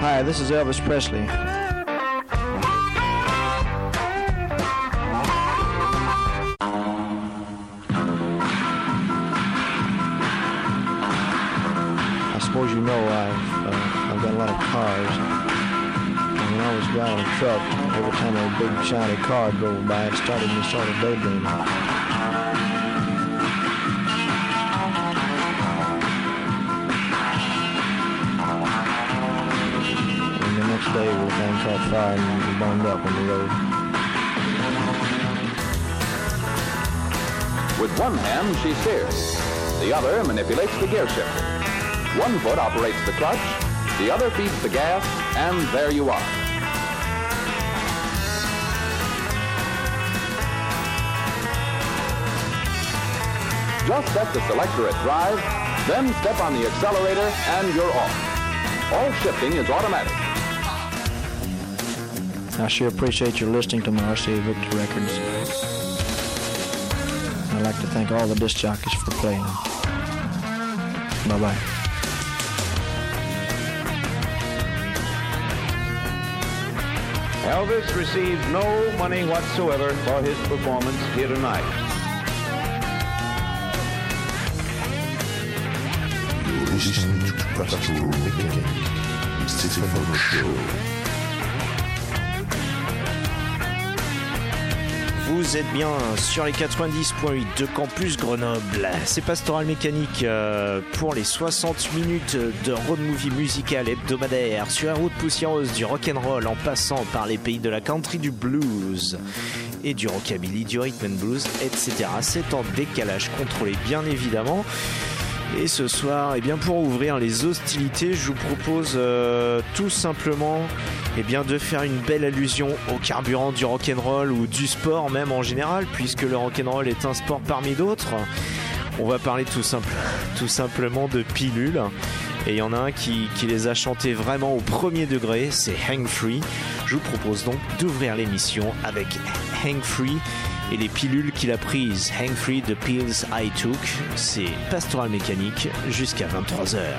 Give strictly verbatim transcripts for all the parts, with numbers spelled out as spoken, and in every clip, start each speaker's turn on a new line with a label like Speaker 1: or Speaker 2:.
Speaker 1: Hi, this is Elvis Presley. I suppose you know I've, uh, I've got a lot of cars. And when I was driving a truck, every time a big shiny car drove by, it started me sort of daydreaming. Day the thing caught fire and burned up on the road.
Speaker 2: With one hand, she steers. The other manipulates the gear shifter. One foot operates the clutch, the other feeds the gas, and there you are. Just set the selector at drive, then step on the accelerator, and you're off. All shifting is automatic.
Speaker 1: I sure appreciate your listening to my R C A Victor records. I'd like to thank all the disc jockeys for playing. Bye-bye.
Speaker 3: Elvis received no money whatsoever for his performance here tonight.
Speaker 4: You're listening to Pastor Mechanic, Stephen Show.
Speaker 5: Vous êtes bien sur les quatre-vingt-dix point huit de Campus Grenoble. C'est Pastoral Mécanique euh, pour les soixante minutes de road movie musical hebdomadaire sur la route poussiéreuse du rock'n'roll en passant par les pays de la country, du blues et du rockabilly, du rhythm and blues, et cetera. C'est en décalage contrôlé, bien évidemment. Et ce soir, eh bien, pour ouvrir les hostilités, je vous propose euh, tout simplement eh bien, de faire une belle allusion au carburant du rock'n'roll ou du sport même en général, puisque le rock'n'roll est un sport parmi d'autres. On va parler tout, simple, tout simplement de pilules. Et il y en a un qui, qui les a chantées vraiment au premier degré, c'est Hank Free. Je vous propose donc d'ouvrir l'émission avec Hank Free et les pilules qu'il a prises. Hank Free, The Pills I Took. C'est Pastoral Mécanique jusqu'à vingt-trois heures.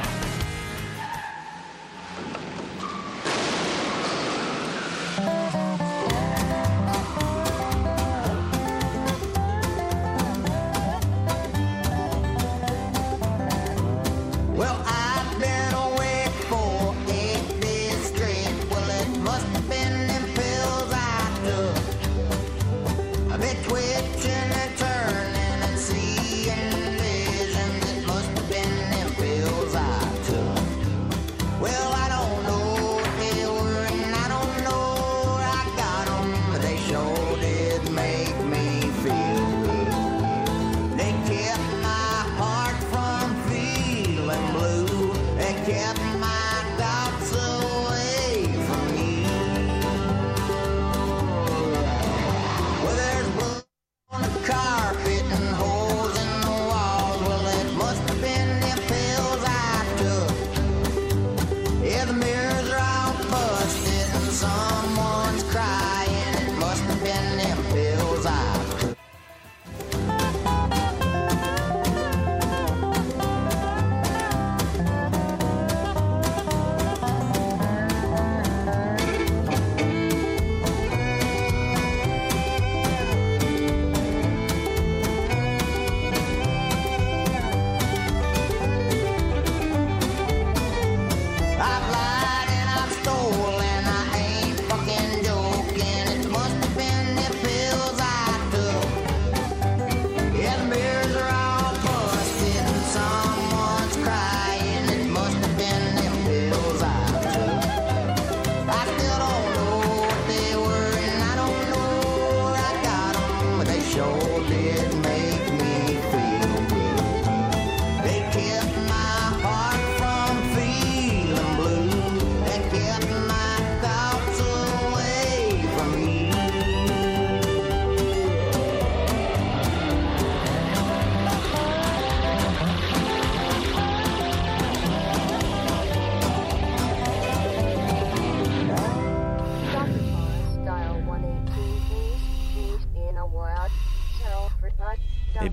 Speaker 6: Pills I took.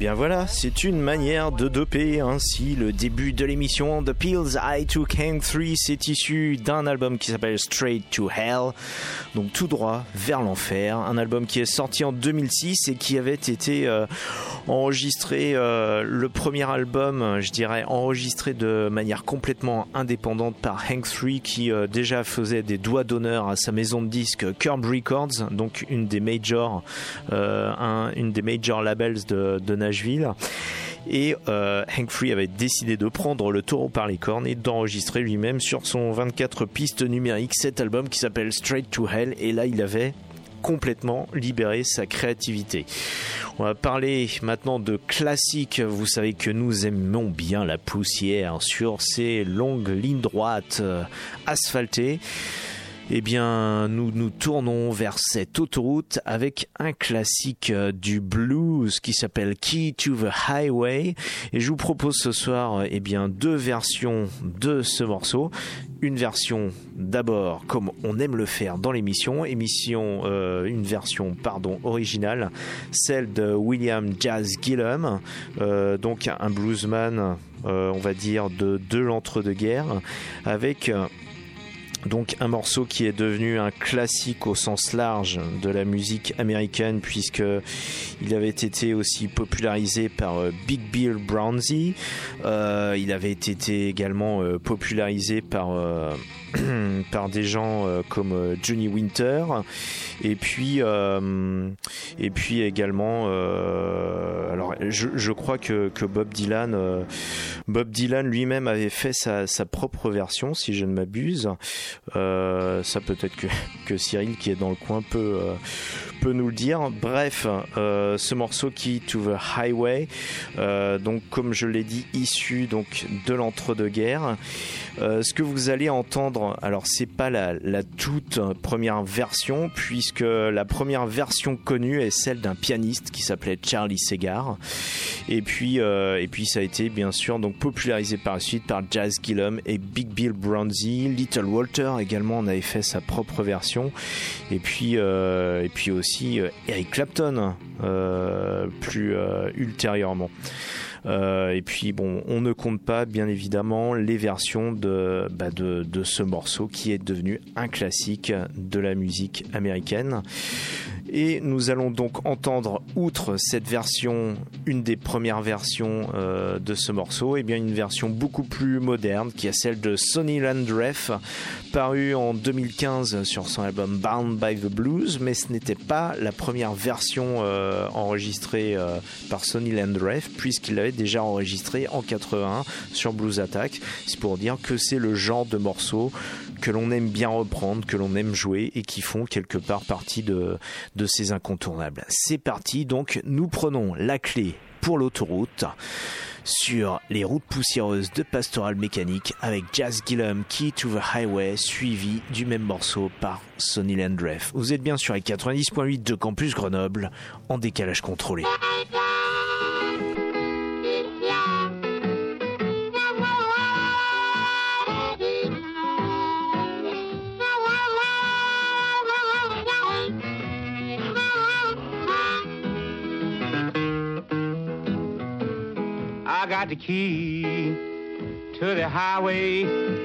Speaker 5: bien voilà, c'est une manière de doper ainsi le début de l'émission. The Pills I Took Hank three, c'est issu d'un album qui s'appelle Straight to Hell, donc tout droit vers l'enfer, un album qui est sorti en deux mille six et qui avait été euh, enregistré, euh, le premier album, je dirais, enregistré de manière complètement indépendante par Hank three, qui euh, déjà faisait des doigts d'honneur à sa maison de disques Curb Records, donc une des majors, euh, un, une des major labels de, de Nashville. Et euh, Hank three avait décidé de prendre le taureau par les cornes et d'enregistrer lui-même sur son vingt-quatre pistes numériques cet album qui s'appelle Straight to Hell. Et là, il avait complètement libéré sa créativité. On va parler maintenant de classiques. Vous savez que nous aimons bien la poussière sur ces longues lignes droites euh, asphaltées. Eh bien, nous nous tournons vers cette autoroute avec un classique du blues qui s'appelle Key to the Highway. Et je vous propose ce soir, eh bien, deux versions de ce morceau. Une version d'abord, comme on aime le faire dans l'émission, émission, euh, une version, pardon, originale, celle de William Jazz Gillum, euh, donc un bluesman, euh, on va dire, de, de l'entre-deux-guerres, avec euh, donc un morceau qui est devenu un classique au sens large de la musique américaine, puisque il avait été aussi popularisé par euh, Big Bill Brownzy. Euh, il avait été également euh, popularisé par euh, par des gens euh, comme euh, Johnny Winter, et puis euh, et puis également euh, alors je, je crois que, que Bob Dylan euh, Bob Dylan lui-même avait fait sa, sa propre version, si je ne m'abuse. Euh, ça peut-être que, que Cyril qui est dans le coin peut euh, peut nous le dire. Bref, euh, ce morceau Key to the Highway, euh, donc comme je l'ai dit, issu donc de l'entre-deux-guerres. Euh, ce que vous allez entendre, alors c'est pas la, la toute première version, puisque la première version connue est celle d'un pianiste qui s'appelait Charlie Segar, et puis euh, et puis ça a été bien sûr donc popularisé par la suite par Jazz Gillum et Big Bill Brownzy. Little Walter également en avait fait sa propre version, et puis euh, et puis aussi euh, Eric Clapton euh, plus euh, ultérieurement. Euh, et puis bon, on ne compte pas bien évidemment les versions de, bah de, de ce morceau qui est devenu un classique de la musique américaine. Et nous allons donc entendre, outre cette version, une des premières versions euh, de ce morceau, et bien une version beaucoup plus moderne qui est celle de Sonny Landreth, parue en deux mille quinze sur son album Bound by the Blues, mais ce n'était pas la première version euh, enregistrée euh, par Sonny Landreth, puisqu'il l'avait déjà enregistrée en quatre-vingt-un sur Blues Attack. C'est pour dire que c'est le genre de morceau que l'on aime bien reprendre, que l'on aime jouer et qui font quelque part partie de, de ces incontournables. C'est parti, donc nous prenons la clé pour l'autoroute sur les routes poussiéreuses de Pastoral Mécanique avec Jazz Gillum, Key to the Highway, suivi du même morceau par Sonny Landreth. Vous êtes bien sur les quatre-vingt-dix point huit de Campus Grenoble, en décalage contrôlé.
Speaker 6: I got the key to the highway,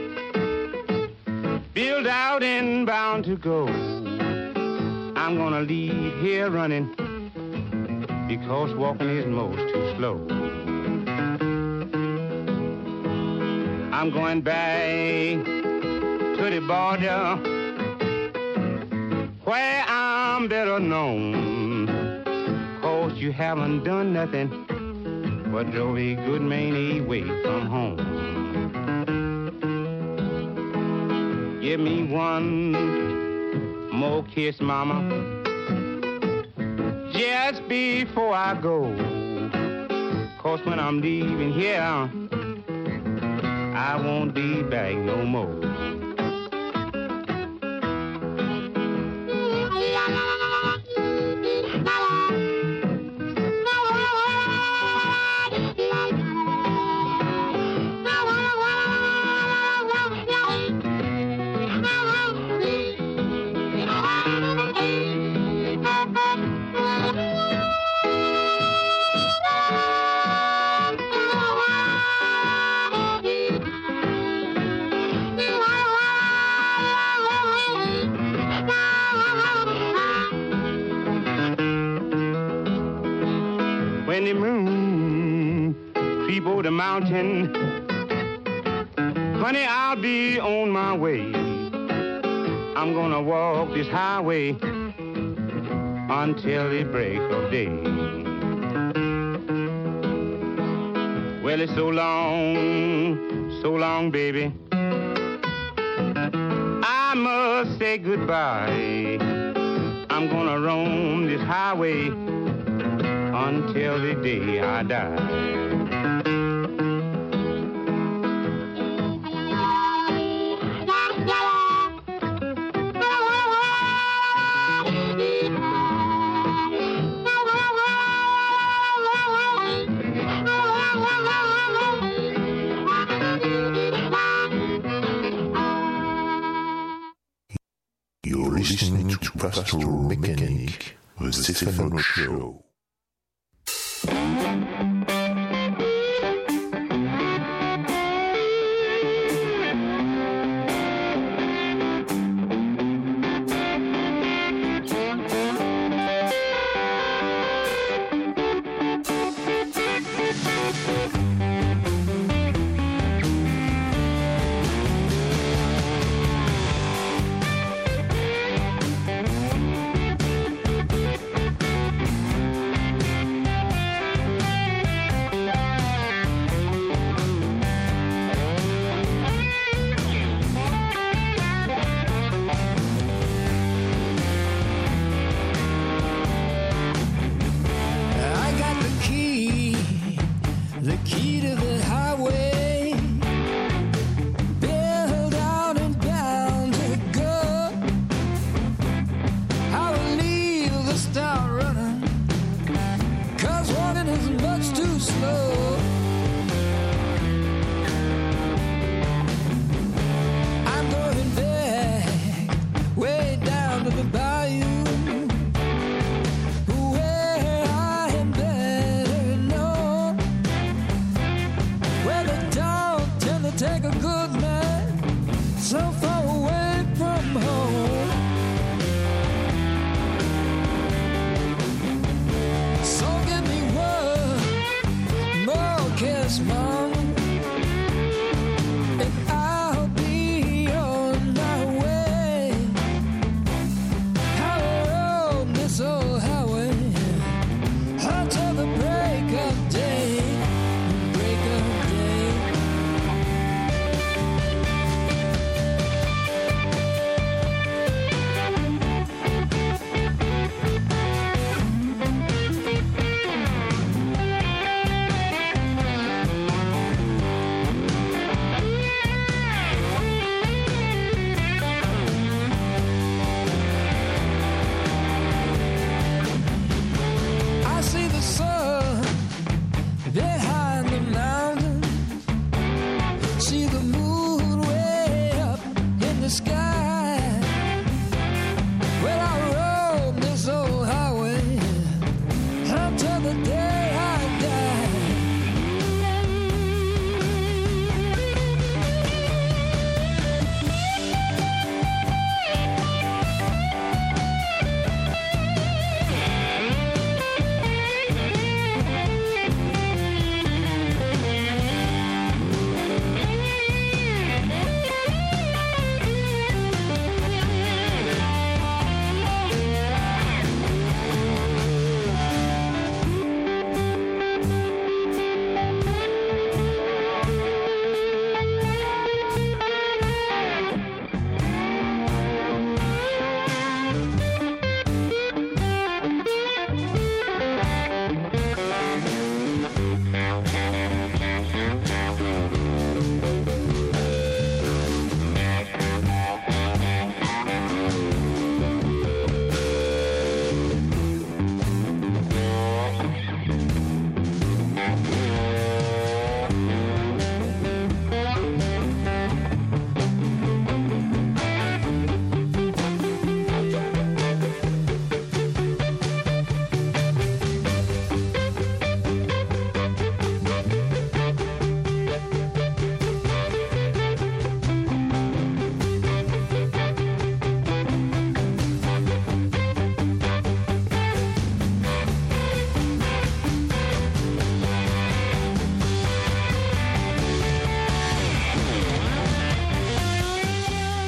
Speaker 6: built out and bound to go. I'm gonna leave here running because walking is most too slow. I'm going back to the border where I'm better known, 'cause you haven't done nothing but drove a good many away from home. Give me one more kiss, mama, just before I go, 'cause when I'm leaving here, I won't be back no more. mountain. Honey, I'll be on my way. I'm gonna walk this highway until the break of day. Well, it's so long, so long, baby. I must say goodbye. I'm gonna roam this highway until the day I die.
Speaker 4: You're listening to Pastoral Mechanic, the Stefano Show.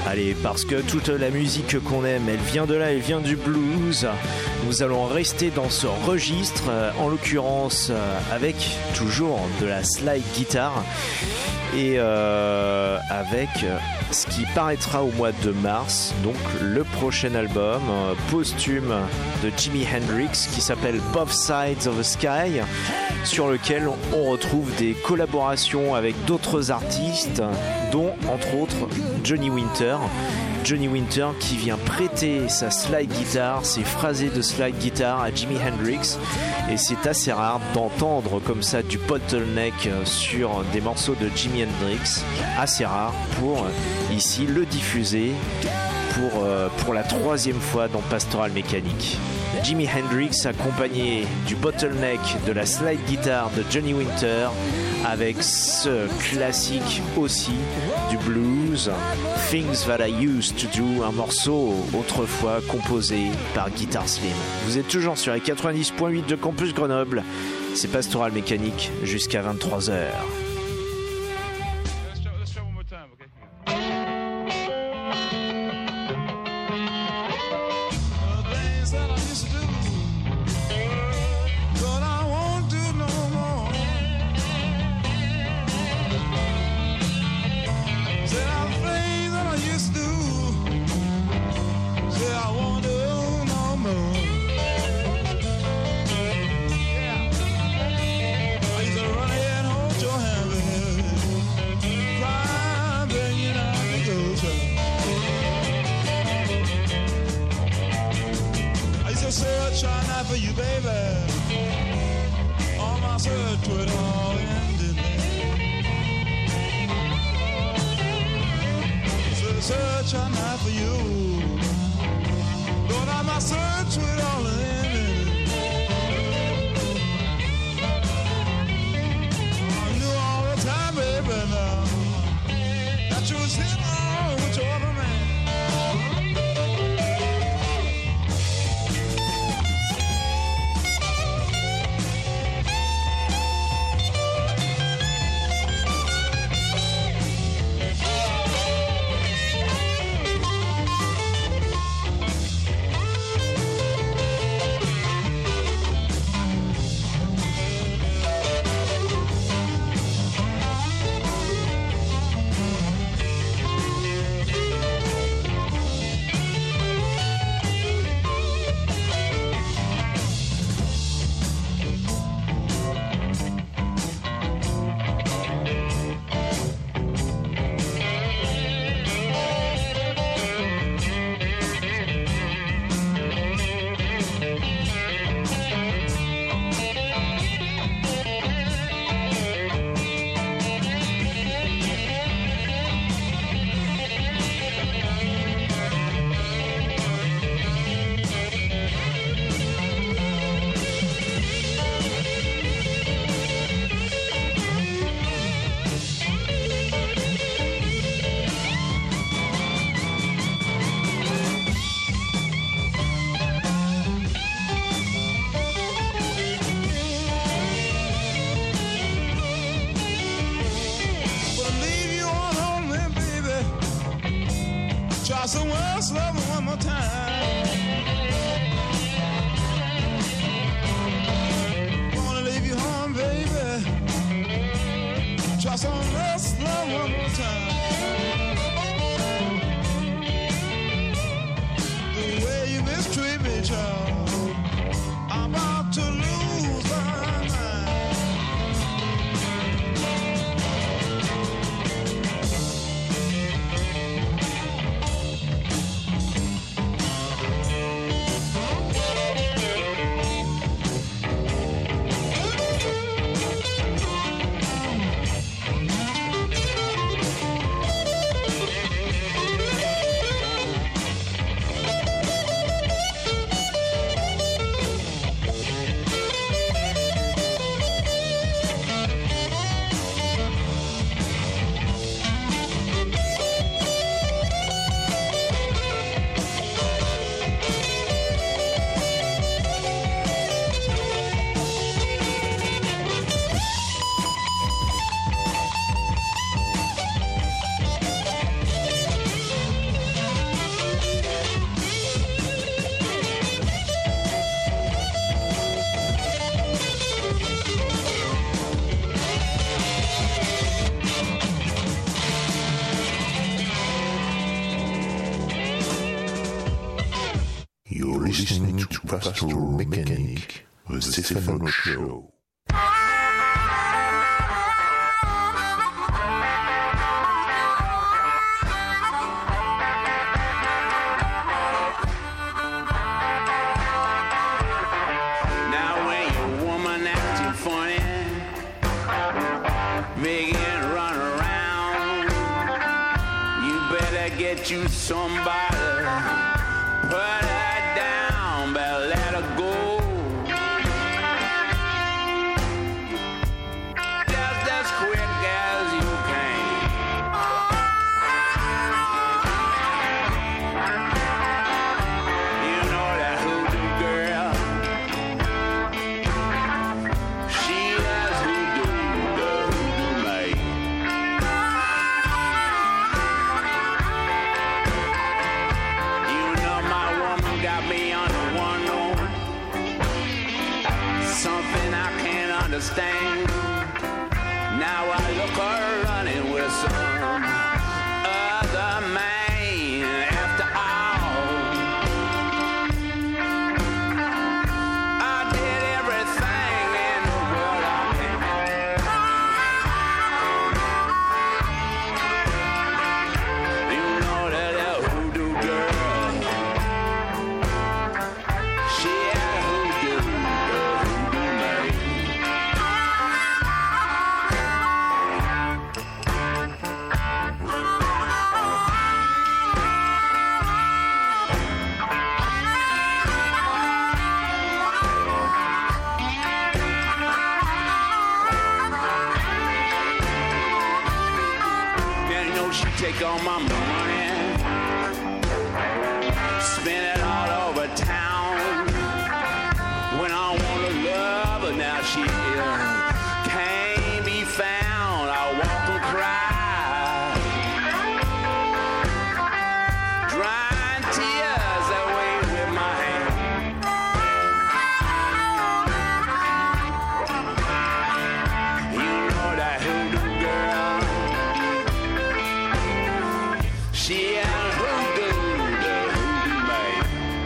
Speaker 5: Allez, parce que toute la musique qu'on aime, elle vient de là, elle vient du blues. Nous allons rester dans ce registre, en l'occurrence avec toujours de la slide guitare et euh, avec ce qui paraîtra au mois de mars, donc le prochain album euh, posthume de Jimi Hendrix qui s'appelle Both Sides of the Sky, sur lequel on retrouve des collaborations avec d'autres artistes, dont entre autres Johnny Winter. Johnny Winter qui vient prêter sa slide guitare, ses phrasés de slide guitare à Jimi Hendrix, et c'est assez rare d'entendre comme ça du bottleneck sur des morceaux de Jimi Hendrix, assez rare pour ici le diffuser pour, euh, pour la troisième fois dans Pastoral Mécanique. Jimi Hendrix accompagné du bottleneck de la slide guitare de Johnny Winter avec ce classique aussi du blues, Things That I Used to Do, un morceau autrefois composé par Guitar Slim. Vous êtes toujours sur les quatre-vingt-dix point huit de Campus Grenoble, c'est Pastoral Mécanique jusqu'à vingt-trois heures.
Speaker 4: You're listening to Pastoral Mechanic, the Stefano Show.
Speaker 7: You somebody, put her down, but let her go. Just as quick as you can. You know that hoodoo girl, she does hoodoo, the hoodoo maid. Understand. Now I look her running with some other man. After all, I did everything in the world I can. You know that that hoodoo girl, she had hoodoo, the hoodoo maid. Take all my money, spend it all over town. When I want to love her, now she can't be found. I walk and cry, drying tears away with my hand. You know that hoodoo girl, she and hoodoo, the hoodoo maid.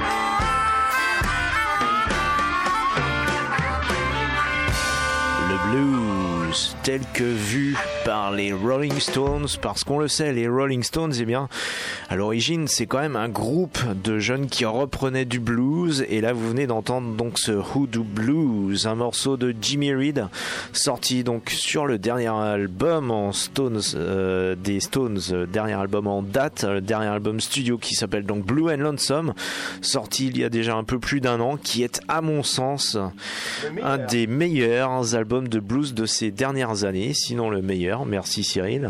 Speaker 5: Le blues tel que vu par les Rolling Stones, parce qu'on le sait, les Rolling Stones, eh bien, à l'origine, c'est quand même un groupe de jeunes qui reprenaient du blues, et là, vous venez d'entendre donc ce Hoodoo Blues, un morceau de Jimmy Reed, sorti donc sur le dernier album en Stones, euh, des Stones, euh, dernier album en date, le dernier album studio qui s'appelle donc Blue and Lonesome, sorti il y a déjà un peu plus d'un an, qui est, à mon sens, un des meilleurs albums de blues de ces dernières années, sinon le meilleur. Merci Cyril.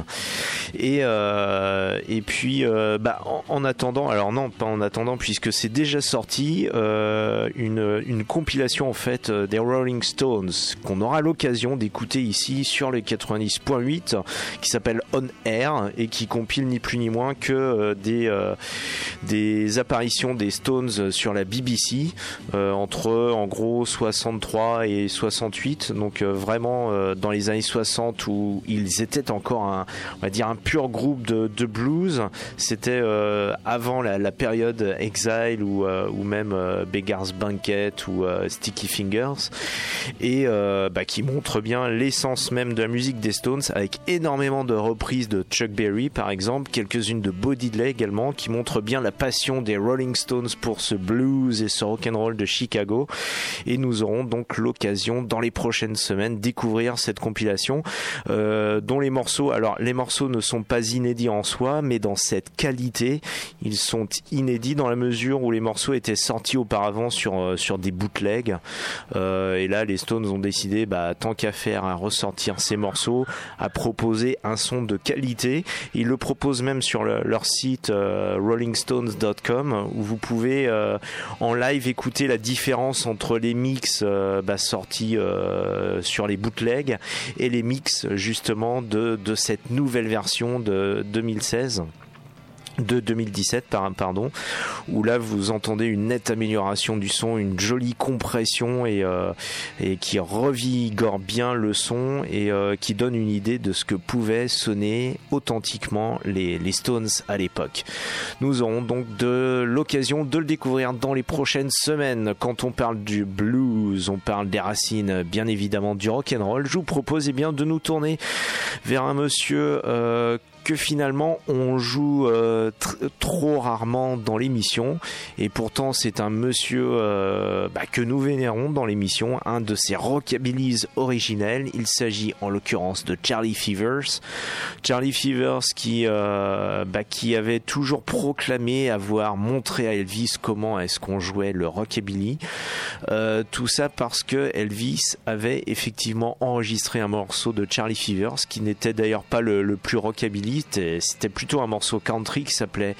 Speaker 5: Et euh, et puis euh, bah en, en attendant, alors non pas en attendant puisque c'est déjà sorti, euh, une une compilation en fait des Rolling Stones qu'on aura l'occasion d'écouter ici sur les quatre-vingt-dix point huit, qui s'appelle On Air et qui compile ni plus ni moins que euh, des euh, des apparitions des Stones sur la B B C euh, entre en gros soixante-trois et soixante-huit, donc euh, vraiment euh, dans les années soixante où ils étaient encore un, on va dire un pur groupe de, de blues. C'était euh, avant la, la période Exile ou, euh, ou même euh, Beggar's Banquet ou euh, Sticky Fingers, et euh, bah, qui montre bien l'essence même de la musique des Stones, avec énormément de reprises de Chuck Berry par exemple, quelques-unes de Bo Diddley également, qui montrent bien la passion des Rolling Stones pour ce blues et ce rock'n'roll de Chicago. Et nous aurons donc l'occasion dans les prochaines semaines de découvrir cette compilation euh, dont les morceaux, alors les morceaux ne sont pas inédits en soi, mais dans cette qualité, ils sont inédits dans la mesure où les morceaux étaient sortis auparavant sur euh, sur des bootlegs. Euh, et là, les Stones ont décidé, bah, tant qu'à faire, à ressortir ces morceaux, à proposer un son de qualité. Ils le proposent même sur le, leur site euh, rolling stones dot com, où vous pouvez euh, en live écouter la différence entre les mix euh, bah, sortis euh, sur les bootlegs et les mix justement de, de cette nouvelle version de deux mille seize. de deux mille dix-sept, pardon, où là vous entendez une nette amélioration du son, une jolie compression et, euh, et qui revigore bien le son et euh, qui donne une idée de ce que pouvaient sonner authentiquement les, les Stones à l'époque. Nous aurons donc de l'occasion de le découvrir dans les prochaines semaines. Quand on parle du blues, on parle des racines bien évidemment du rock'n'roll. Je vous propose eh bien de nous tourner vers un monsieur euh, que finalement on joue euh, tr- trop rarement dans l'émission, et pourtant c'est un monsieur euh, bah, que nous vénérons dans l'émission, un de ces rockabillys originels. Il s'agit en l'occurrence de Charlie Fevers. Charlie Fevers qui, euh, bah, qui avait toujours proclamé avoir montré à Elvis comment est-ce qu'on jouait le rockabilly. Euh, tout ça parce que Elvis avait effectivement enregistré un morceau de Charlie Fevers qui n'était d'ailleurs pas le, le plus rockabilly. C'était plutôt un morceau country qui s'appelait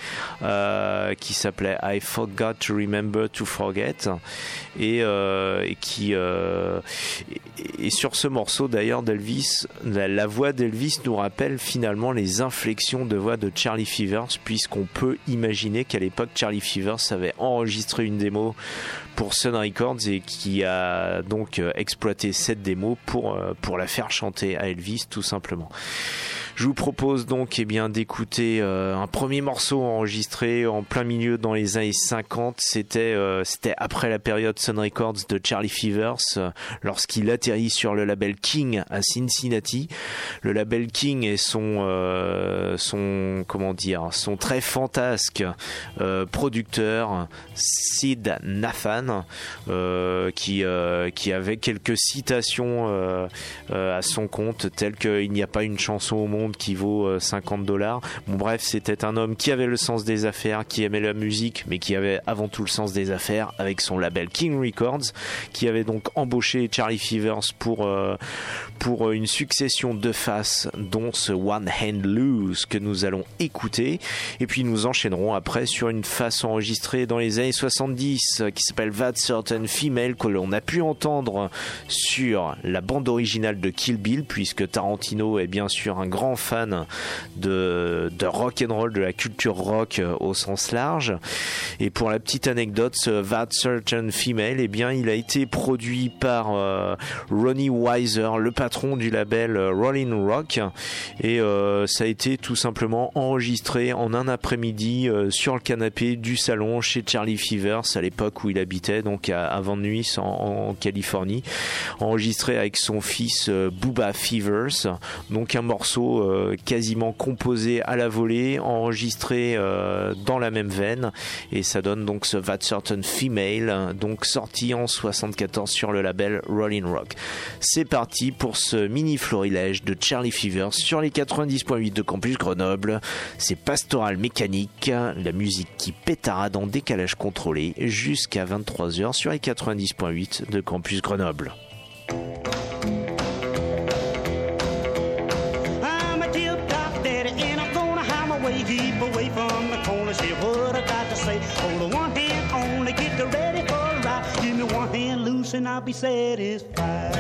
Speaker 5: euh, qui s'appelait I Forgot to Remember to Forget, et, euh, et qui euh, et, et sur ce morceau d'ailleurs d'Elvis, la, la voix d'Elvis nous rappelle finalement les inflexions de voix de Charlie Fevers, puisqu'on peut imaginer qu'à l'époque Charlie Fevers avait enregistré une démo pour Sun Records et qui a donc exploité cette démo pour, pour la faire chanter à Elvis tout simplement. Je vous propose donc eh bien, d'écouter euh, un premier morceau enregistré en plein milieu dans les années cinquante. C'était, euh, c'était après la période Sun Records de Charlie Fevers, euh, lorsqu'il atterrit sur le label King à Cincinnati. Le label King et son, euh, son, comment dire, son très fantasque euh, producteur Sid Nathan, euh, qui, euh, qui avait quelques citations euh, euh, à son compte, telles qu'il n'y a pas une chanson au monde qui vaut cinquante dollars. Bon, bref, c'était un homme qui avait le sens des affaires, qui aimait la musique, mais qui avait avant tout le sens des affaires avec son label King Records, qui avait donc embauché Charlie Fevers pour, euh, pour une succession de faces, dont ce One Hand Loose que nous allons écouter. Et puis nous enchaînerons après sur une face enregistrée dans les années soixante-dix qui s'appelle That Certain Female, que l'on a pu entendre sur la bande originale de Kill Bill, puisque Tarantino est bien sûr un grand fan de, de rock and roll, de la culture rock au sens large. Et pour la petite anecdote, ce That Certain Female, eh bien, il a été produit par euh, Ronnie Weiser, le patron du label Rollin' Rock, et euh, ça a été tout simplement enregistré en un après-midi euh, sur le canapé du salon chez Charlie Fevers à l'époque où il habitait, donc à, à Van Nuys en, en Californie, enregistré avec son fils euh, Bubba Fevers. Donc un morceau euh, quasiment composé à la volée, enregistré euh, dans la même veine, et ça donne donc ce That Certain Female, donc sorti en soixante-quatorze sur le label Rollin' Rock. C'est parti pour ce mini florilège de Charlie Fevers sur les quatre-vingt-dix point huit de Campus Grenoble. C'est Pastoral Mécanique, la musique qui pétarade en décalage contrôlé jusqu'à vingt-trois heures sur les quatre-vingt-dix point huit de Campus Grenoble.
Speaker 8: Keep away from the corner, see what I got to say. Hold one hand only, get ready for a ride. Give me one hand loose and I'll be satisfied.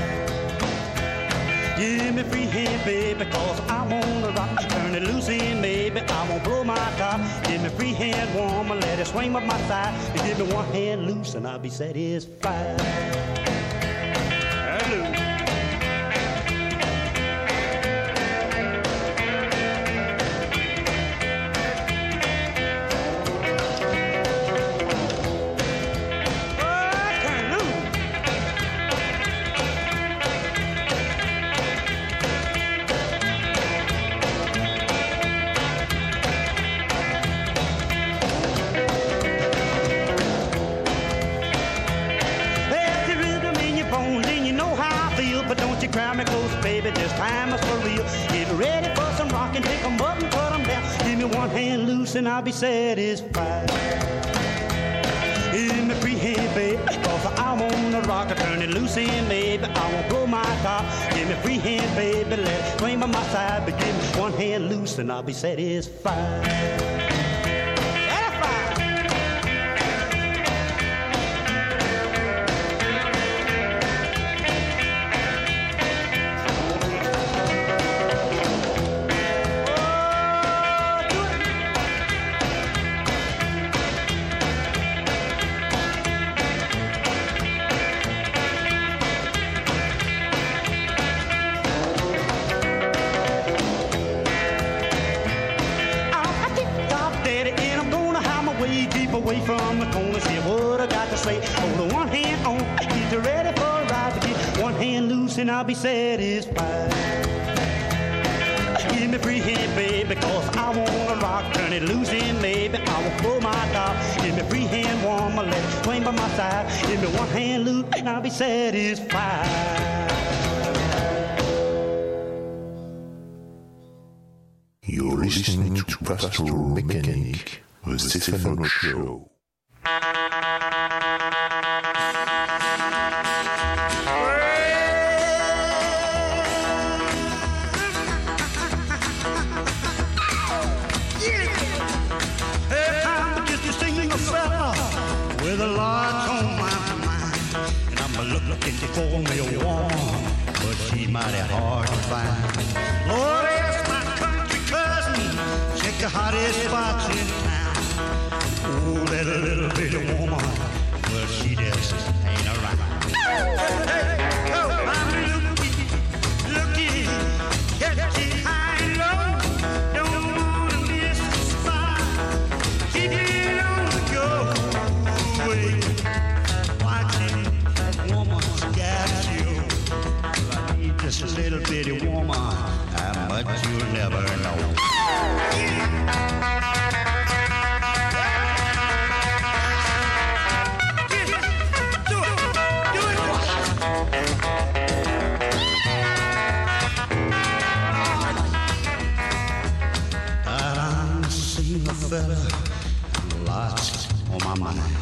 Speaker 8: Give me free hand, baby, cause I wanna rock. Turn it loose in, baby, I won't blow my top. Give me free hand, woman, let it swing up my side. Give me one hand loose and I'll be satisfied. Hello. Cry me close, baby, this time is for real. Get ready for some rockin', take 'em up and put 'em down. Give me one hand loose and I'll be satisfied. Give me free hand, baby, cause I wanna rock it. Turn it loose in, baby, I won't blow my top. Give me free hand, baby, let it swing by my side. But give me one hand loose and I'll be satisfied. from the corner, see what I got to say. Hold the one hand on, get you ready for a ride. But get one hand loose and I'll be satisfied. Give me free hand, baby, cause I wanna rock. Turn it loose and maybe I will pull my top. Give me free hand, warm my leg, swing by my side. Give me one hand loose and I'll be satisfied.
Speaker 4: You're listening to Pastoral Mechanic, the Stefano Show.
Speaker 8: With a lot on my mind, and I'm looking for me a woman, but she mighty hard to find. Lord, ask my country cousin, check the hottest spots in town. Oh, that little bitty woman, well, she just ain't around. Hey, hey, oh, I'm looking, looking, catching high and low. Don't wanna miss the spot. Keep it on the go. Watching that woman's got you. I need just a little bitty woman, how much you'll never know. Do it, do it. I'm seeing a fella, lots on my mind.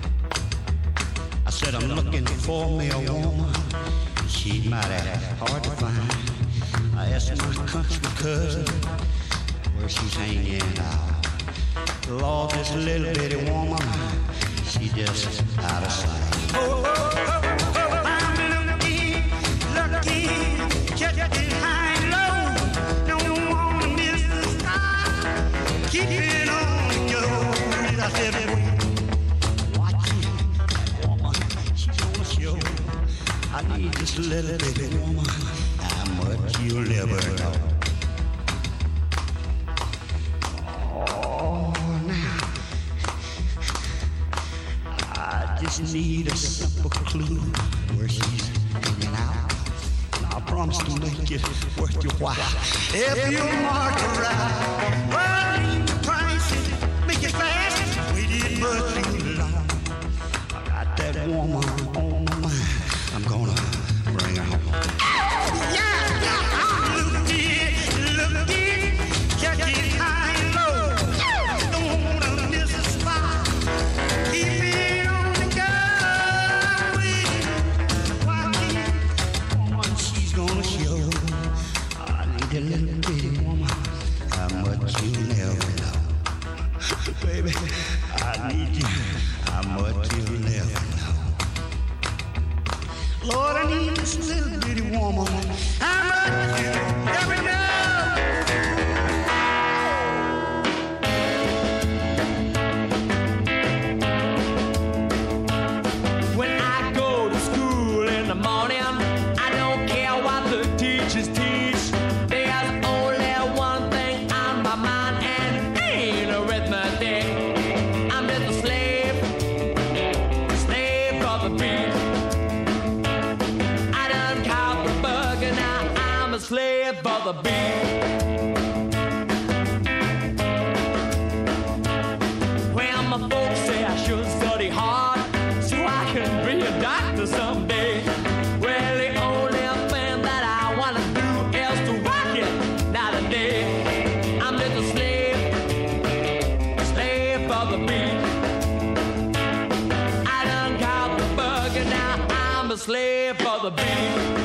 Speaker 8: I said I'm looking for me a woman, she mighty hard to find. I asked my country cousin where she's hanging out. Lord, this little bitty woman, she just out of sight. Oh, oh, oh, oh, I'm looking, looking, checking high and low. Don't wanna miss the spot. Keep it on the go. I said, I need this little bitty woman, how much you'll never know. Oh, now, I just need a simple clue where she's hanging out. And I promise to make it worth your while. If you mark her right, well, leave the price, make it fast, waited but too long. I got that woman on my mind. I'm gonna bring her home. Yeah, yeah, I'm looking, looking, checking high and low. Don't wanna miss a spot. Keep it on the go. Watching, woman, she's gonna show. I need a little bitty woman, how much you never know. Baby, I need you, how much you never know. Lord, I need this little bitty woman. How much you never know.
Speaker 9: When I go to school in the morning, I don't care what the teachers teach. There's only one thing on my mind, and it ain't arithmetic. I'm just a slave, slave for the beat. Slave for the beat. Well, my folks say I should study hard so I can be a doctor someday. Well, the only thing that I wanna do is to rock it night and day. I'm just a slave, slave for the beat. I done caught the bug and now I'm a slave for the beat.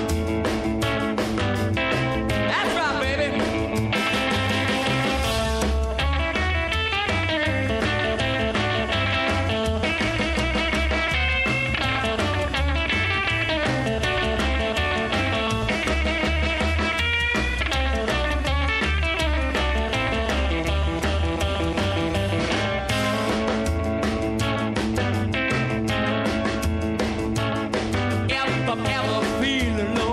Speaker 9: If I'm ever feeling low,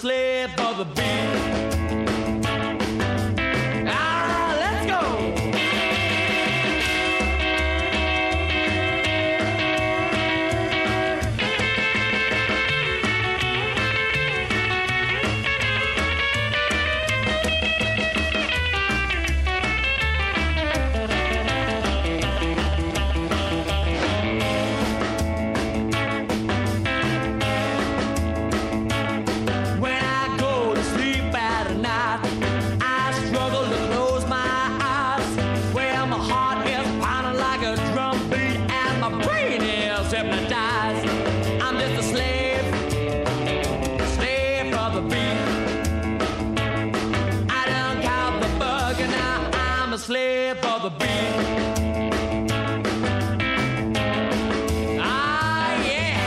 Speaker 9: slave for the beat. Ah, let's go. Slave for the beat. Ah, yeah.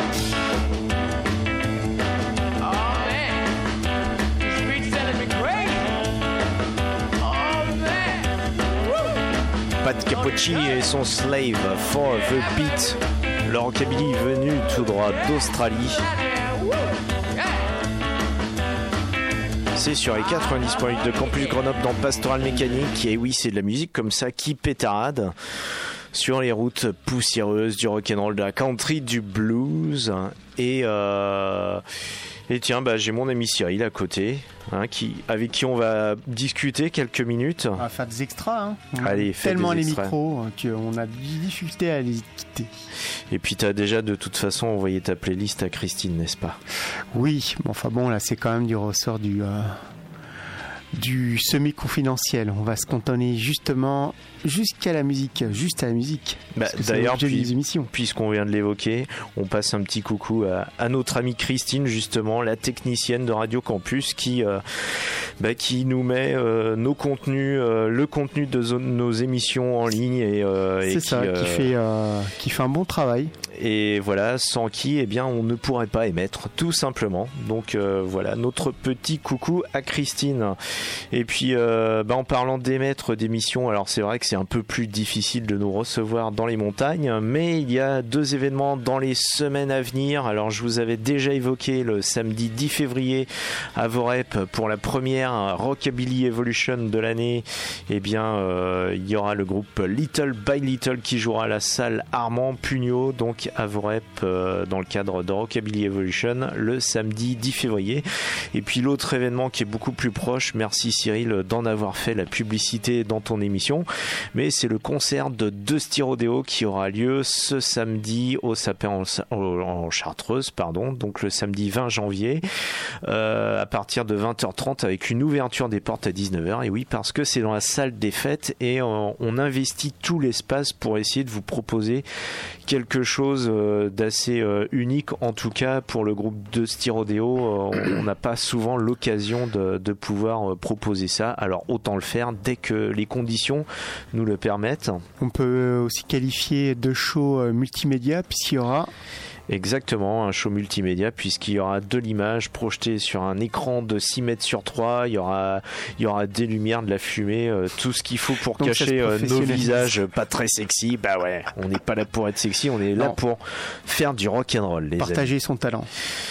Speaker 9: Oh, man. This beat's telling me great. Oh, man. Woo.
Speaker 5: Pat Capocci et son Slave for the Beat. Le rockabilly venu tout droit d'Australie. C'est sur les quatre-vingt-dix point huit de Campus Grenoble dans Pastoral Mécanique. Et oui, c'est de la musique comme ça qui pétarade sur les routes poussiéreuses du rock'n'roll, de la country, du blues. Et, euh, et tiens, bah, j'ai mon ami Cyril à côté, hein, qui, avec qui on va discuter quelques minutes.
Speaker 10: On va faire des extras. Hein.
Speaker 5: Allez,
Speaker 10: tellement
Speaker 5: des
Speaker 10: les
Speaker 5: extraits.
Speaker 10: micros qu'on a des difficultés à les quitter.
Speaker 5: Et puis tu as déjà de toute façon envoyé ta playlist à Christine, n'est-ce pas?
Speaker 10: Oui, mais enfin bon, là c'est quand même du ressort du, euh, du semi-confidentiel. On va se cantonner justement jusqu'à la musique, juste à la musique.
Speaker 5: Bah,
Speaker 10: parce que c'est
Speaker 5: d'ailleurs,
Speaker 10: l'objet
Speaker 5: puis,
Speaker 10: des émissions.
Speaker 5: puisqu'on vient de l'évoquer, on passe un petit coucou à, à notre amie Christine, justement, la technicienne de Radio Campus, qui, euh, bah, qui nous met euh, nos contenus, euh, le contenu de zo- nos émissions en ligne. Et, euh, et
Speaker 10: C'est
Speaker 5: qui,
Speaker 10: ça,
Speaker 5: euh,
Speaker 10: qui, fait, euh, qui fait un bon travail.
Speaker 5: Et voilà, sans qui, eh bien, on ne pourrait pas émettre, tout simplement. Donc euh, voilà, notre petit coucou à Christine. Et puis, euh, bah, en parlant d'émettre d'émissions, alors c'est vrai que c'est un peu plus difficile de nous recevoir dans les montagnes, mais il y a deux événements dans les semaines à venir. Alors je vous avais déjà évoqué le samedi dix février à Vorep pour la première Rockabilly Evolution de l'année. Eh bien, euh, il y aura le groupe Little by Little qui jouera à la salle Armand Pugnot, donc à Vorep, euh, dans le cadre de Rockabilly Evolution le samedi dix février. Et puis l'autre événement qui est beaucoup plus proche, merci Cyril d'en avoir fait la publicité dans ton émission, mais c'est le concert de Dusty Rodeo qui aura lieu ce samedi au Sapin en, en Chartreuse, pardon, donc le samedi vingt janvier, euh, à partir de vingt heures trente, avec une ouverture des portes à dix-neuf heures. Et oui, parce que c'est dans la salle des fêtes et on, on investit tout l'espace pour essayer de vous proposer quelque chose d'assez unique, en tout cas pour le groupe Dusty Rodeo. On n'a pas souvent l'occasion de, de pouvoir proposer ça, alors autant le faire dès que les conditions nous le permettent.
Speaker 10: On peut aussi qualifier de show multimédia puisqu'il y aura...
Speaker 5: Exactement, un show multimédia puisqu'il y aura de l'image projetée sur un écran de six mètres sur trois, il y aura, il y aura des lumières, de la fumée, euh, tout ce qu'il faut pour
Speaker 10: Donc
Speaker 5: cacher euh, nos visages pas très sexy. Bah ouais, on n'est pas là pour être sexy, on est là
Speaker 10: non.
Speaker 5: pour faire du rock'n'roll, les
Speaker 10: Partager
Speaker 5: amis.
Speaker 10: son talent.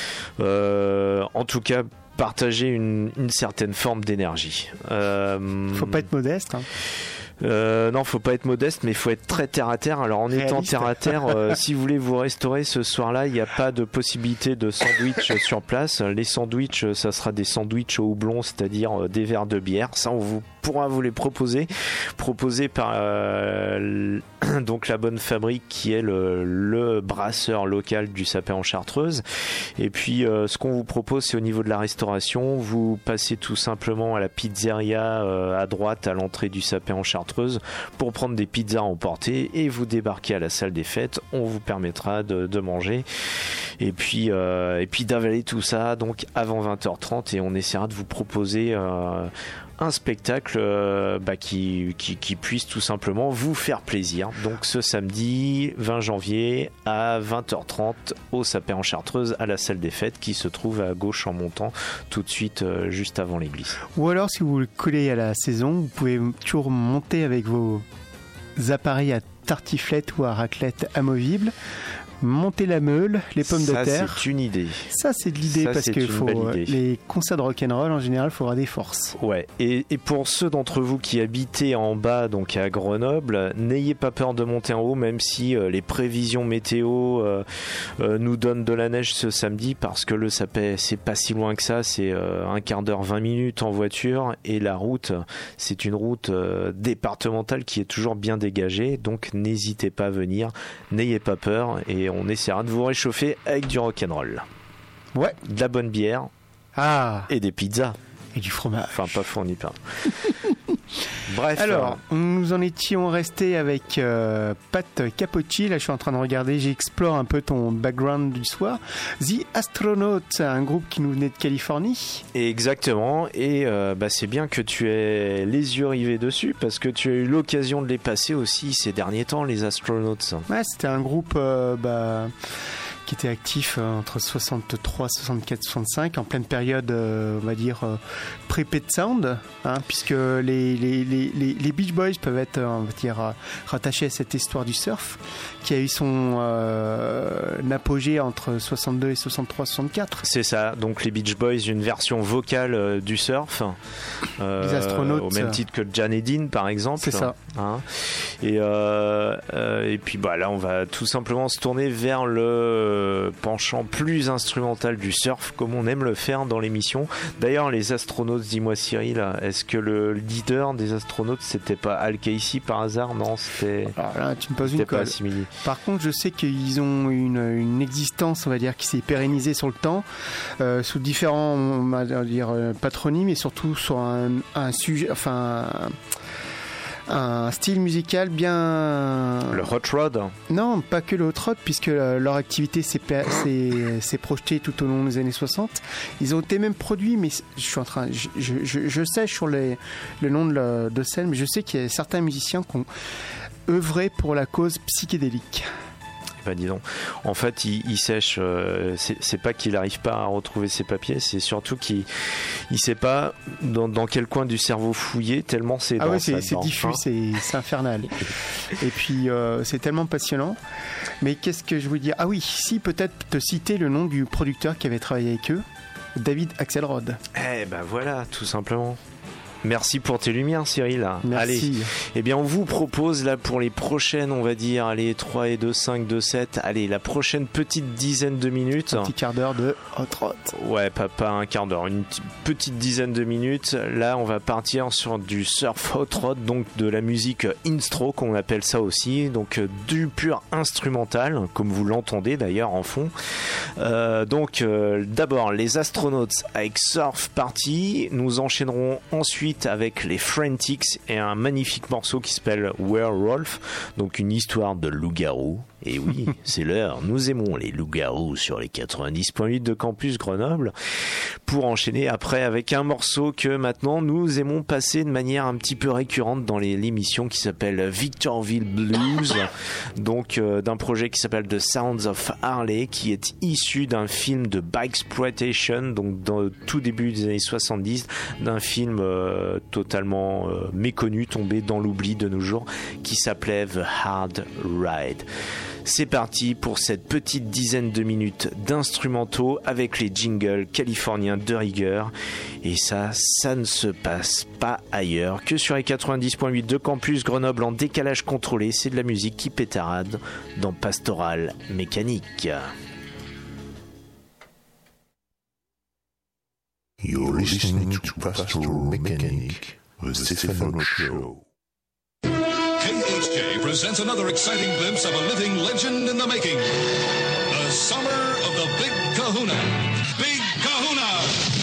Speaker 5: Euh, en tout cas, partager une, une certaine forme d'énergie. Euh,
Speaker 10: Faut pas être modeste. Hein.
Speaker 5: Euh, non, faut pas être modeste, mais il faut être très terre à terre. Alors en
Speaker 10: Réaliste.
Speaker 5: étant terre à terre, euh, si vous voulez vous restaurer ce soir-là, il n'y a pas de possibilité de sandwich sur place. Les sandwichs, ça sera des sandwichs au houblon, c'est-à-dire des verres de bière. Ça, on vous pourra vous les proposer, proposés par euh, donc la Bonne Fabrique, qui est le, le brasseur local du Sapin en Chartreuse. Et puis, euh, ce qu'on vous propose, c'est au niveau de la restauration, vous passez tout simplement à la pizzeria euh, à droite, à l'entrée du Sapin en Chartreuse, pour prendre des pizzas à emporter et vous débarquer à la salle des fêtes. On vous permettra de, de manger et puis, euh, et puis d'avaler tout ça donc avant vingt heures trente, et on essaiera de vous proposer euh, un spectacle euh, bah, qui, qui, qui puisse tout simplement vous faire plaisir. Donc ce samedi vingt janvier à vingt heures trente au Sapin en Chartreuse, à la salle des fêtes qui se trouve à gauche en montant, tout de suite euh, juste avant l'église.
Speaker 10: Ou alors, si vous voulez coller à la saison, vous pouvez toujours monter avec vos appareils à tartiflette ou à raclette amovibles monter la meule, les pommes
Speaker 5: ça,
Speaker 10: de terre.
Speaker 5: C'est une idée.
Speaker 10: Ça, c'est de l'idée
Speaker 5: ça,
Speaker 10: parce que faut,
Speaker 5: idée.
Speaker 10: les concerts de rock'n'roll, en général, il faudra des forces.
Speaker 5: Ouais, et, et pour ceux d'entre vous qui habitez en bas, donc à Grenoble, n'ayez pas peur de monter en haut, même si euh, les prévisions météo euh, euh, nous donnent de la neige ce samedi, parce que le Sapet, c'est pas si loin que ça, c'est euh, un quart d'heure, vingt minutes en voiture, et la route, c'est une route euh, départementale qui est toujours bien dégagée, donc n'hésitez pas à venir, n'ayez pas peur, et on essaiera de vous réchauffer avec du rock'n'roll.
Speaker 10: Ouais.
Speaker 5: De la bonne bière.
Speaker 10: Ah.
Speaker 5: Et des pizzas.
Speaker 10: Et du fromage.
Speaker 5: Enfin, pas fourni par. Bref.
Speaker 10: Alors, euh... nous en étions restés avec euh, Pat Capocci. Là, je suis en train de regarder, j'explore un peu ton background du soir. The Astronaut, un groupe qui nous venait de Californie.
Speaker 5: Exactement. Et euh, bah, c'est bien que tu aies les yeux rivés dessus, parce que tu as eu l'occasion de les passer aussi ces derniers temps, les Astronauts.
Speaker 10: Ouais, c'était un groupe... Euh, bah... qui était actif entre soixante-trois, soixante-quatre, soixante-cinq, en pleine période, euh, on va dire, euh, pré-Pet Sound, hein, puisque les, les, les, les Beach Boys peuvent être, on va dire, rattachés à cette histoire du surf, qui a eu son euh, apogée entre soixante-deux et soixante-trois, soixante-quatre.
Speaker 5: C'est ça, donc les Beach Boys, une version vocale euh, du surf, euh,
Speaker 10: les Astronautes,
Speaker 5: au même titre que Jan et Dean, par exemple.
Speaker 10: C'est ça.
Speaker 5: Hein, et, euh, euh, et puis bah, là, on va tout simplement se tourner vers le penchant plus instrumental du surf, comme on aime le faire dans l'émission. D'ailleurs, les Astronautes, dis-moi Cyril, est-ce que le leader des Astronautes, c'était pas Al Casey par hasard? Non, c'était.
Speaker 10: Alors là, tu me poses une colle. Par contre, je sais qu'ils ont une, une existence, on va dire, qui s'est pérennisée sur le temps, euh, sous différents, on va dire, patronymes, et surtout sur un, un sujet, enfin. Un style musical bien...
Speaker 5: Le Hot Rod?
Speaker 10: Non, pas que le Hot Rod, puisque leur activité s'est, s'est, s'est projetée tout au long des années soixante. Ils ont été même produits, mais je suis en train... Je, je, je sais sur les, le nom de, la, de scène, mais je sais qu'il y a certains musiciens qui ont œuvré pour la cause psychédélique.
Speaker 5: Bah, dis donc. En fait, il, il sèche. Euh, c'est, c'est pas qu'il n'arrive pas à retrouver ses papiers, c'est surtout qu'il ne sait pas dans, dans quel coin du cerveau fouiller, tellement c'est
Speaker 10: ah
Speaker 5: dense.
Speaker 10: Ah ouais, c'est, c'est
Speaker 5: dedans,
Speaker 10: diffus,
Speaker 5: hein.
Speaker 10: c'est, c'est infernal. Et puis, euh, c'est tellement passionnant. Mais qu'est-ce que je voulais dire? Ah oui, si, peut-être te citer le nom du producteur qui avait travaillé avec eux, David Axelrod.
Speaker 5: Eh ben voilà, tout simplement. Merci pour tes lumières, Cyril.
Speaker 10: Merci.
Speaker 5: Allez, eh bien, on vous propose là pour les prochaines, on va dire, allez, trois et deux, cinq, deux, sept, allez, la prochaine petite dizaine de minutes.
Speaker 10: Un petit quart d'heure de hot rod.
Speaker 5: Ouais, pas, pas un quart d'heure, une t- petite dizaine de minutes. Là, on va partir sur du surf hot rod, donc de la musique instro, qu'on appelle ça aussi, donc euh, du pur instrumental, comme vous l'entendez d'ailleurs en fond. Euh, donc, euh, d'abord, les Astronautes avec Surf Party. Nous enchaînerons ensuite avec les Frantics et un magnifique morceau qui s'appelle Werewolf, donc une histoire de loup-garou. Et oui, c'est l'heure, nous aimons les loups-garous sur les quatre-vingt-dix point huit de Campus Grenoble, pour enchaîner après avec un morceau que maintenant nous aimons passer de manière un petit peu récurrente dans les, l'émission qui s'appelle Victorville Blues, donc euh, d'un projet qui s'appelle The Sounds of Harley, qui est issu d'un film de Bikesploitation, donc dans le tout début des années soixante-dix, d'un film euh, totalement euh, méconnu, tombé dans l'oubli de nos jours, qui s'appelait The Hard Ride. C'est parti pour cette petite dizaine de minutes d'instrumentaux avec les jingles californiens de rigueur. Et ça, ça ne se passe pas ailleurs que sur les quatre-vingt-dix point huit de Campus Grenoble en décalage contrôlé. C'est de la musique qui pétarade dans Pastoral Mécanique.
Speaker 4: You're listening to Pastoral Mécanique, the Stefano Show.
Speaker 11: K H J presents another exciting glimpse of a living legend in the making. The summer of the Big Kahuna. Big Kahuna!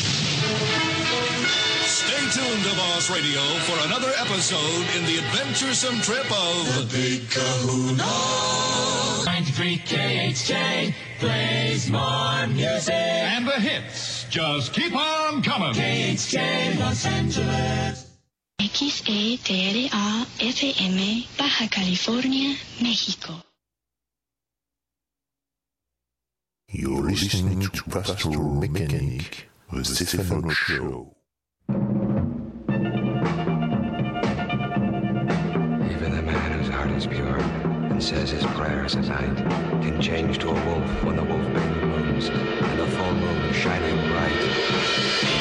Speaker 11: Stay tuned to Boss Radio for another episode in the adventuresome trip of the Big Kahuna.
Speaker 9: ninety-three K H J plays more music.
Speaker 11: And the hits just keep on coming.
Speaker 9: K H J Los Angeles.
Speaker 12: X E T R A F M, Baja California, México.
Speaker 4: You're listening to Pastoral Mécanique, the Stefano Show.
Speaker 13: Even the man whose heart is pure can says his prayers at night can change to a wolf when the wolf bane blooms and the full moon shining bright.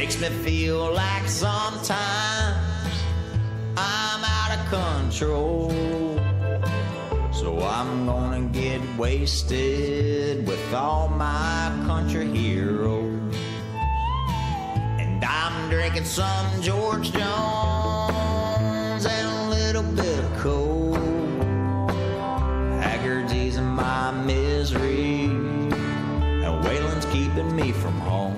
Speaker 14: makes me feel like sometimes I'm out of control. So I'm gonna get wasted with all my country heroes. And I'm drinking some George Jones and a little bit of coke. Haggard's easing my misery, and Waylon's keeping me from home.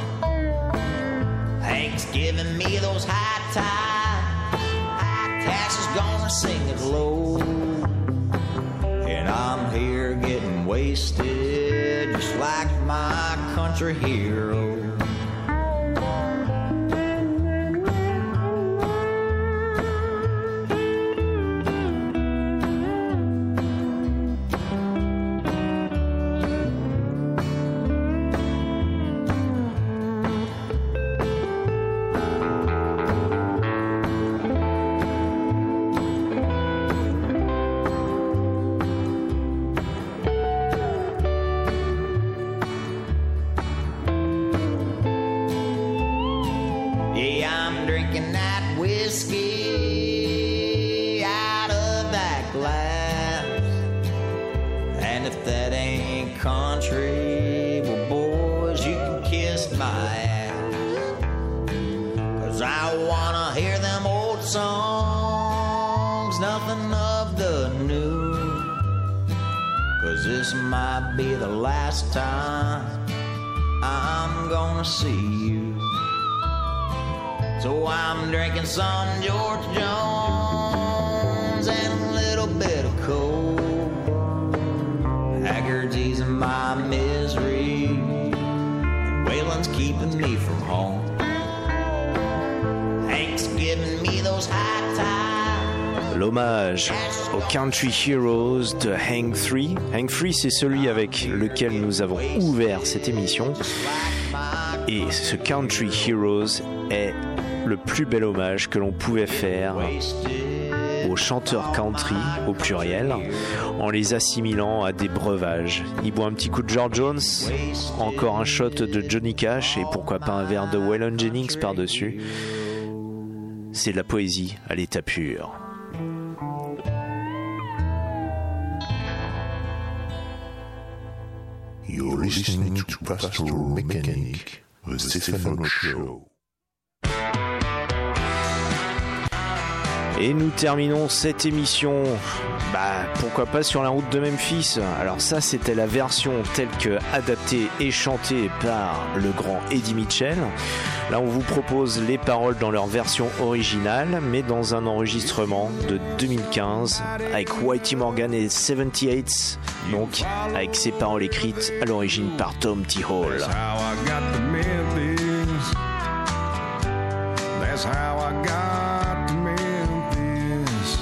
Speaker 14: Hank's giving me those high times, Cash is gonna sing it low. And I'm here getting wasted, just like my country hero. This might be the last time I'm gonna see you. So I'm drinking some George Jones and a little bit of coke. Haggard's easing my misery, and Waylon's keeping me from home. Hank's giving me those high times.
Speaker 5: L'hommage aux Country Heroes de Hank Three. Hank Three, c'est celui avec lequel nous avons ouvert cette émission. Et ce Country Heroes est le plus bel hommage que l'on pouvait faire aux chanteurs country, au pluriel, en les assimilant à des breuvages. Il boit un petit coup de George Jones, encore un shot de Johnny Cash et pourquoi pas un verre de Waylon Jennings par-dessus. C'est de la poésie à l'état pur.
Speaker 4: You're listening to Pastoral Mechanic, the Stefano Show.
Speaker 5: Et nous terminons cette émission, bah pourquoi pas sur la route de Memphis. Alors ça c'était la version telle que adaptée et chantée par le grand Eddie Mitchell. Là on vous propose les paroles dans leur version originale, mais dans un enregistrement de deux mille quinze avec Whitey Morgan et soixante-dix-huit, donc avec ses paroles écrites à l'origine par Tom T. Hall.
Speaker 15: That's how I got to Memphis.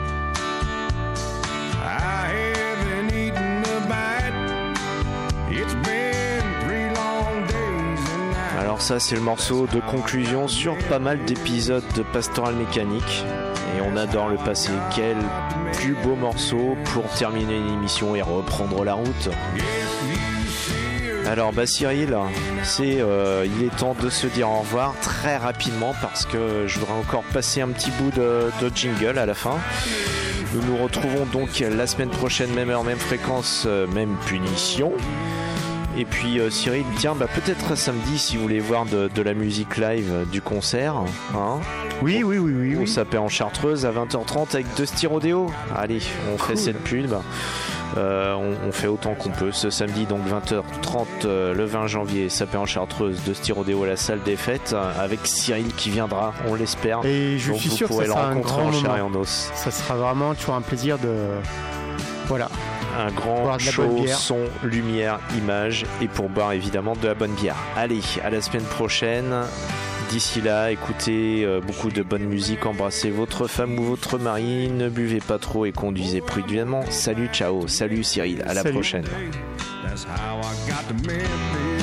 Speaker 15: I haven't eaten a bite. It's been three long days and nights.
Speaker 5: Alors ça c'est le morceau de conclusion sur pas mal d'épisodes de Pastoral Mécanique. Et on adore le passé. Quel plus beau morceau pour terminer une émission et reprendre la route. Alors bah Cyril, c'est, euh, il est temps de se dire au revoir très rapidement parce que je voudrais encore passer un petit bout de, de jingle à la fin. Nous nous retrouvons donc la semaine prochaine, même heure, même fréquence, même punition. Et puis euh, Cyril, tiens, bah, peut-être samedi si vous voulez voir de, de la musique live euh, du concert. Hein,
Speaker 10: oui, oui, oui, oui.
Speaker 5: On
Speaker 10: oui.
Speaker 5: s'appelle en Chartreuse à vingt heures trente avec Dusty Rodeo. Allez, on cool. fait cette pub. Euh, on, on fait autant qu'on peut. Ce samedi, donc vingt heures trente, euh, le vingt janvier, Sapé en Chartreuse, Dusty Rodeo à la salle des fêtes, euh, avec Cyril qui viendra, on l'espère.
Speaker 10: Et je
Speaker 5: donc
Speaker 10: suis
Speaker 5: vous
Speaker 10: sûr que ça
Speaker 5: pourrez le
Speaker 10: sera un
Speaker 5: rencontrer
Speaker 10: grand
Speaker 5: en chair
Speaker 10: moment.
Speaker 5: et en os.
Speaker 10: Ça sera vraiment toujours un plaisir de... Voilà.
Speaker 5: Un grand show, son, lumière, image et pour boire évidemment de la bonne bière. Allez, à la semaine prochaine. D'ici là, écoutez euh, beaucoup de bonne musique, embrassez votre femme ou votre mari, ne buvez pas trop et conduisez prudemment. Salut, ciao, salut Cyril, à la
Speaker 10: Salut.
Speaker 5: prochaine.
Speaker 15: That's how I got to Memphis.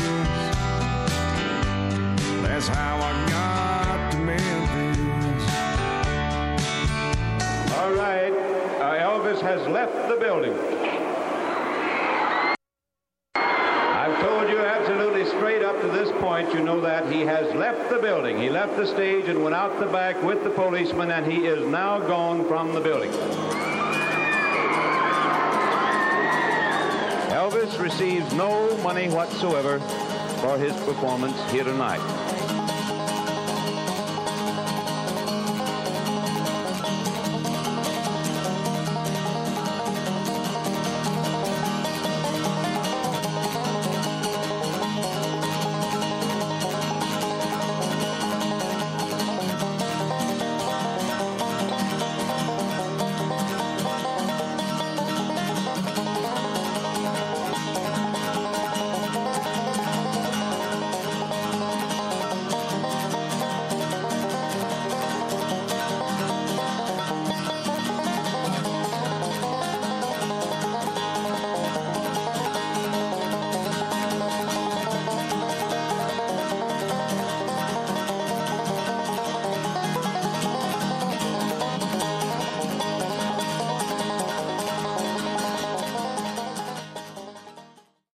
Speaker 15: That's how I got to Memphis.
Speaker 3: All right, uh, Elvis has left the building. I've told you absolutely straight up to this point, you know that he has left the building. He left the stage and went out the back with the policeman, and he is now gone from the building. Elvis receives no money whatsoever for his performance here tonight.